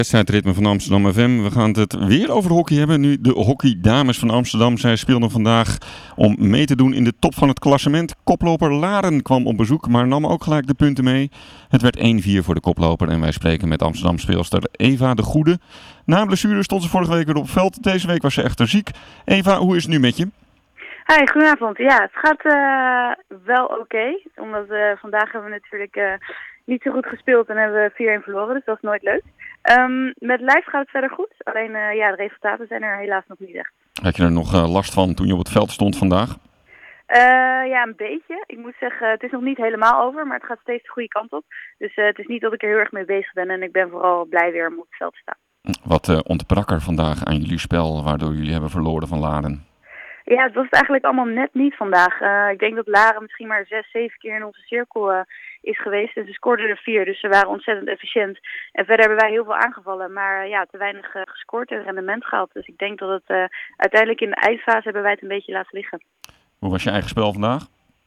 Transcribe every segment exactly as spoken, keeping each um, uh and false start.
Wedstrijdritme van Amsterdam F M. We gaan het weer over hockey hebben. Nu de hockeydames van Amsterdam. Zij speelden vandaag om mee te doen in de top van het klassement. Koploper Laren kwam op bezoek, maar nam ook gelijk de punten mee. Het werd één vier voor de koploper en wij spreken met Amsterdam speelster Eva de Goede. Na een blessure stond ze vorige week weer op het veld. Deze week was ze echter ziek. Eva, hoe is het nu met je? Hi, goedenavond. Ja, het gaat uh, wel oké. Okay, omdat uh, vandaag hebben we natuurlijk uh, niet zo goed gespeeld en hebben we vier een verloren, dus dat is nooit leuk. Um, met lijf gaat het verder goed, alleen uh, ja, de resultaten zijn er helaas nog niet echt. Had je er nog uh, last van toen je op het veld stond vandaag? Uh, ja, een beetje. Ik moet zeggen, het is nog niet helemaal over, maar het gaat steeds de goede kant op. Dus uh, het is niet dat ik er heel erg mee bezig ben en ik ben vooral blij weer om op het veld te staan. Wat uh, ontbrak er vandaag aan jullie spel, waardoor jullie hebben verloren van Laren? Ja, het was het eigenlijk allemaal net niet vandaag. Uh, ik denk dat Laren misschien maar zes, zeven keer in onze cirkel uh, is geweest. En ze scoorden er vier, dus ze waren ontzettend efficiënt. En verder hebben wij heel veel aangevallen, maar uh, ja, te weinig uh, gescoord en rendement gehaald. Dus ik denk dat het uh, uiteindelijk in de eindfase hebben wij het een beetje laten liggen. Hoe was je eigen spel vandaag?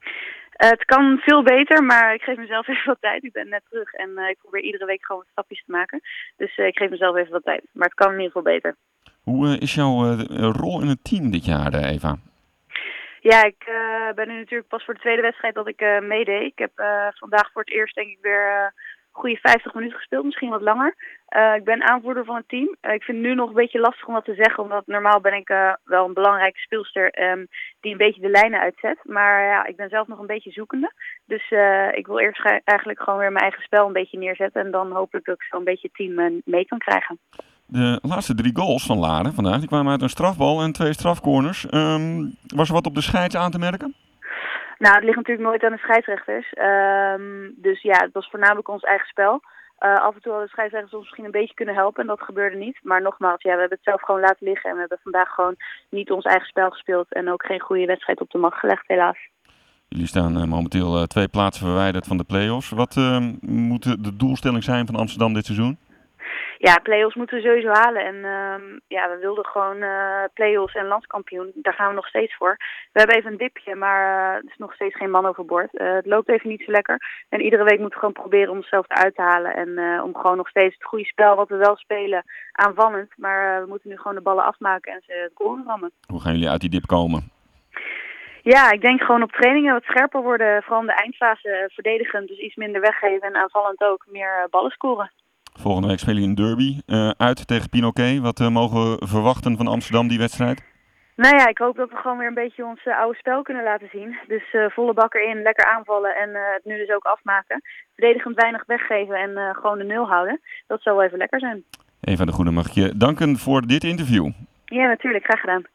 Uh, het kan veel beter, maar ik geef mezelf even wat tijd. Ik ben net terug en uh, ik probeer iedere week gewoon wat stapjes te maken. Dus uh, ik geef mezelf even wat tijd. Maar het kan in ieder geval beter. Hoe uh, is jouw uh, rol in het team dit jaar, uh, Eva? Ja, ik uh, ben nu natuurlijk pas voor de tweede wedstrijd dat ik uh, meedeed. Ik heb uh, vandaag voor het eerst denk ik weer uh, goede vijftig minuten gespeeld, misschien wat langer. Uh, ik ben aanvoerder van het team. Uh, ik vind het nu nog een beetje lastig om dat te zeggen, omdat normaal ben ik uh, wel een belangrijke speelster um, die een beetje de lijnen uitzet. Maar ja, ik ben zelf nog een beetje zoekende. Dus uh, ik wil eerst eigenlijk gewoon weer mijn eigen spel een beetje neerzetten en dan hopelijk dat ik zo een beetje het team uh, mee kan krijgen. De laatste drie goals van Laren vandaag, die kwamen uit een strafbal en twee strafcorners. Um, was er wat op de scheids aan te merken? Nou, het ligt natuurlijk nooit aan de scheidsrechters. Um, dus ja, het was voornamelijk ons eigen spel. Uh, af en toe hadden de scheidsrechters ons misschien een beetje kunnen helpen en dat gebeurde niet. Maar nogmaals, ja, we hebben het zelf gewoon laten liggen en we hebben vandaag gewoon niet ons eigen spel gespeeld en ook geen goede wedstrijd op de mat gelegd, helaas. Jullie staan uh, momenteel uh, twee plaatsen verwijderd van de play-offs. Wat uh, moet de doelstelling zijn van Amsterdam dit seizoen? Ja, play-offs moeten we sowieso halen. En um, ja, we wilden gewoon uh, play-offs en landskampioen. Daar gaan we nog steeds voor. We hebben even een dipje, maar uh, er is nog steeds geen man overboord. Uh, het loopt even niet zo lekker. En iedere week moeten we gewoon proberen om onszelf eruit te halen. En uh, om gewoon nog steeds het goede spel wat we wel spelen aanvallend. Maar uh, we moeten nu gewoon de ballen afmaken en ze het goal rammen. Hoe gaan jullie uit die dip komen? Ja, ik denk gewoon op trainingen wat scherper worden. Vooral in de eindfase uh, verdedigend. Dus iets minder weggeven en aanvallend ook meer uh, ballen scoren. Volgende week spelen jullie een derby uh, uit tegen Pinoquet. Wat uh, mogen we verwachten van Amsterdam die wedstrijd? Nou ja, ik hoop dat we gewoon weer een beetje ons uh, oude spel kunnen laten zien. Dus uh, volle bak erin, lekker aanvallen en uh, het nu dus ook afmaken. Verdedigend weinig weggeven en uh, gewoon de nul houden. Dat zou wel even lekker zijn. Eva de Goede, mag ik je danken voor dit interview. Ja, natuurlijk. Graag gedaan.